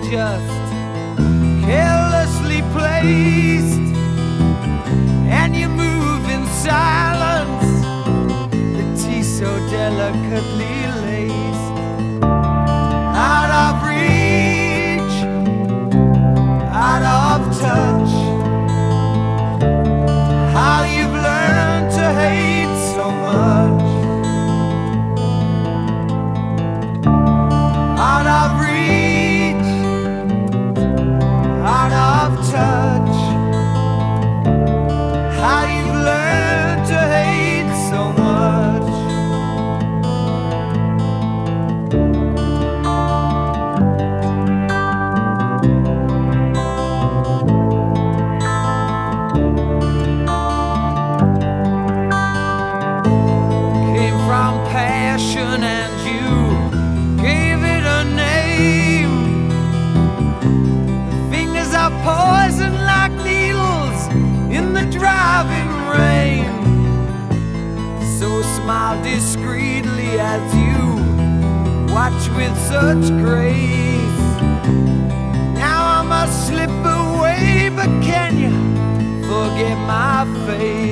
just carelessly placed, and you move in silence, the tea so delicately laced. Out of reach, out of touch, how you've learned to hate so much. Out of reach, out of touch, how you've learned to hate so much. Came from passion and you gave it a name. The fingers are poison like needles in the driving rain. So smile discreetly as you watch with such grace. Now I must slip away, but can you forget my face?